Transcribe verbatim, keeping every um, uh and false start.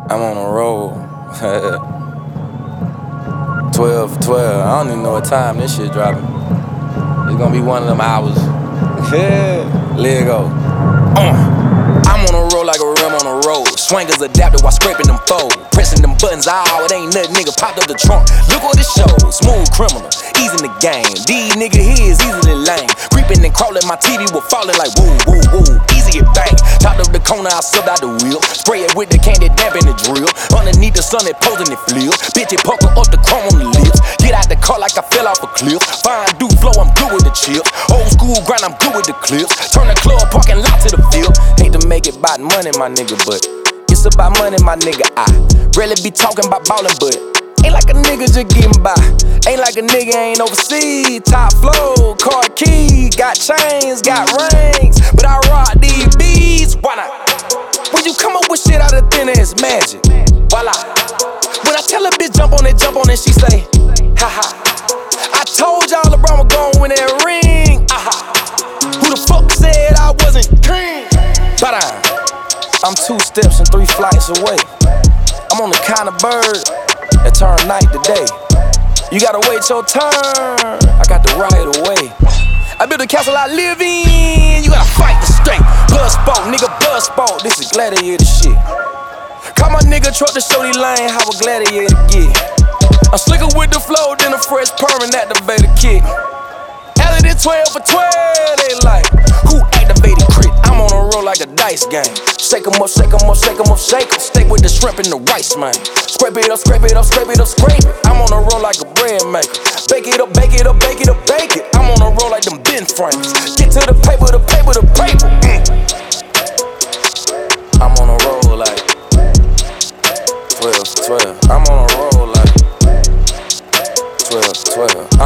I'm on a roll. twelve, twelve. I don't even know what time this shit dropping. It's gonna be one of them hours. Let go. Uh. I'm on a roll like a rim on a road. Swingers adapted while scraping them foes. Pressing them buttons, oh, it ain't nothing, nigga. Popped up the trunk. Look what it shows. Smooth criminal, easing the game. These nigga here is easily lame. Creeping and crawling, my T V was falling like woo, woo, woo. Easy it bang. Chopped up the corner, I subbed out the wheel. Spray it with the candy damp in the drill. Underneath the sun, it posing it flill. Bitch, it poker up the chrome on the lips. Get out the car like I fell off a cliff. Fine dude flow, I'm good with the chips. Old school grind, I'm good with the clips. Turn the club parking lot to the field. Hate to make it about money, my nigga, but it's about money, my nigga. I rarely be talking about ballin', but ain't like a nigga just getting by. Ain't like a nigga ain't overseas. Top flow, car key, got chains, got rings, but I rock these beats. Why not? When you come up with shit out of thin air, it's magic. Voila. When I tell a bitch jump on it, jump on it, she say, ha ha. I told y'all LeBron was gon' win that ring. Aha. Who the fuck said I wasn't king? But I'm two steps and three flights away. I'm on the kind of bird that turn night to day. You gotta wait your turn, I got the right away. I built a castle I live in, you gotta fight the straight. Blood sport, nigga, blood sport, this is gladiator shit. Call my nigga truck to show these lane how a gladiator get. I'm slicker with the flow, then a fresh perm and activator kick. Added it twelve for twelve, they like, who activated crit? I'm on a roll like a dice game. Shake 'em up, shake 'em up, shake 'em up, shake 'em. Steak with the shrimp and the rice, man. Scrape it up, scrape it up, scrape it up, scrape it. I'm on a roll like a bread maker. Bake it up, bake it up, bake it up, bake it. I'm on a roll like them bin frames. Get to the paper, the paper, the paper. Mm. I'm on a roll like twelve, twelve. I'm on a roll like twelve, twelve.